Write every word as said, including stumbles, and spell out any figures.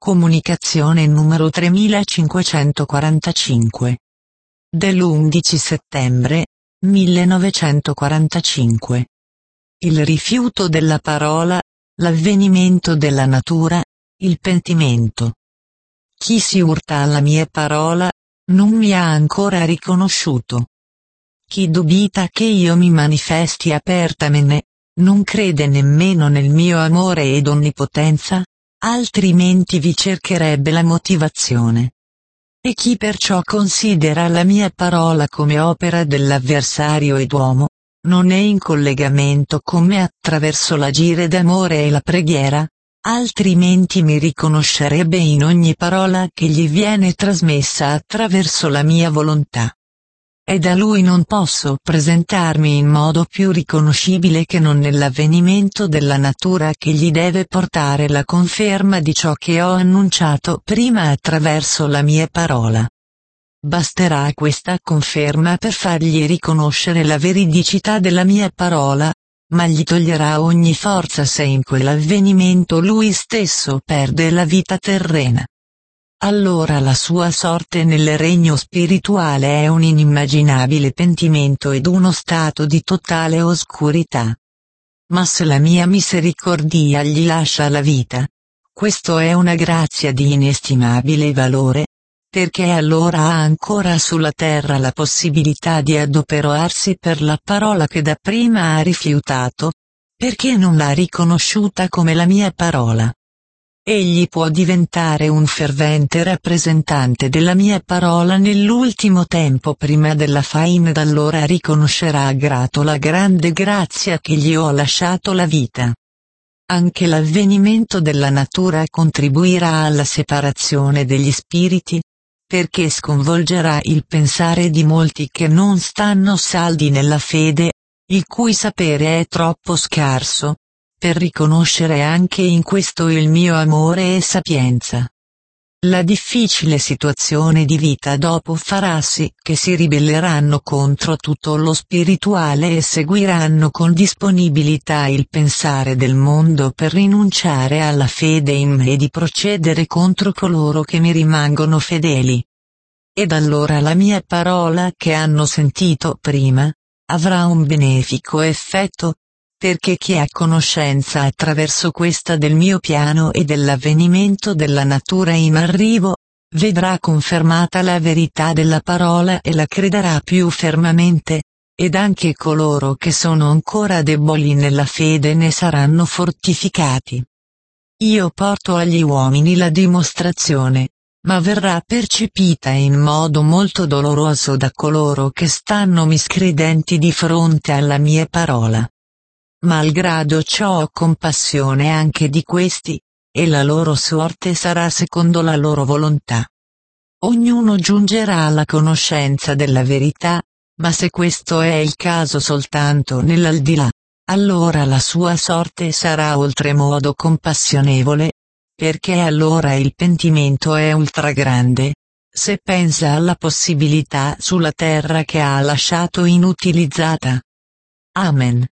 Comunicazione numero tremilacinquecentoquarantacinque. Dell'undici settembre millenovecentoquarantacinque. Il rifiuto della parola, l'avvenimento della natura, il pentimento. Chi si urta alla mia parola, non mi ha ancora riconosciuto. Chi dubita che io mi manifesti apertamene, non crede nemmeno nel mio amore ed onnipotenza, altrimenti vi cercherebbe la motivazione. E chi perciò considera la mia parola come opera dell'avversario ed uomo, non è in collegamento con me attraverso l'agire d'amore e la preghiera, altrimenti mi riconoscerebbe in ogni parola che gli viene trasmessa attraverso la mia volontà. E da lui non posso presentarmi in modo più riconoscibile che non nell'avvenimento della natura che gli deve portare la conferma di ciò che ho annunciato prima attraverso la mia parola. Basterà questa conferma per fargli riconoscere la veridicità della mia parola, ma gli toglierà ogni forza se in quell'avvenimento lui stesso perde la vita terrena. Allora la sua sorte nel regno spirituale è un inimmaginabile pentimento ed uno stato di totale oscurità. Ma se la mia misericordia gli lascia la vita, questo è una grazia di inestimabile valore, perché allora ha ancora sulla terra la possibilità di adoperarsi per la parola che dapprima ha rifiutato, perché non l'ha riconosciuta come la mia parola. Egli può diventare un fervente rappresentante della mia parola nell'ultimo tempo prima della fine ed allora riconoscerà grato la grande grazia che gli ho lasciato la vita. Anche l'avvenimento della natura contribuirà alla separazione degli spiriti, perché sconvolgerà il pensare di molti che non stanno saldi nella fede, il cui sapere è troppo scarso, per riconoscere anche in questo il mio amore e sapienza. La difficile situazione di vita dopo farà sì che si ribelleranno contro tutto lo spirituale e seguiranno con disponibilità il pensare del mondo per rinunciare alla fede in me e di procedere contro coloro che mi rimangono fedeli. Ed allora la mia parola che hanno sentito prima, avrà un benefico effetto, perché chi ha conoscenza attraverso questa del mio piano e dell'avvenimento della natura in arrivo, vedrà confermata la verità della parola e la crederà più fermamente, ed anche coloro che sono ancora deboli nella fede ne saranno fortificati. Io porto agli uomini la dimostrazione, ma verrà percepita in modo molto doloroso da coloro che stanno miscredenti di fronte alla mia parola. Malgrado ciò ho compassione anche di questi, e la loro sorte sarà secondo la loro volontà. Ognuno giungerà alla conoscenza della verità, ma se questo è il caso soltanto nell'aldilà, allora la sua sorte sarà oltremodo compassionevole, perché allora il pentimento è ultragrande, se pensa alla possibilità sulla terra che ha lasciato inutilizzata. Amen.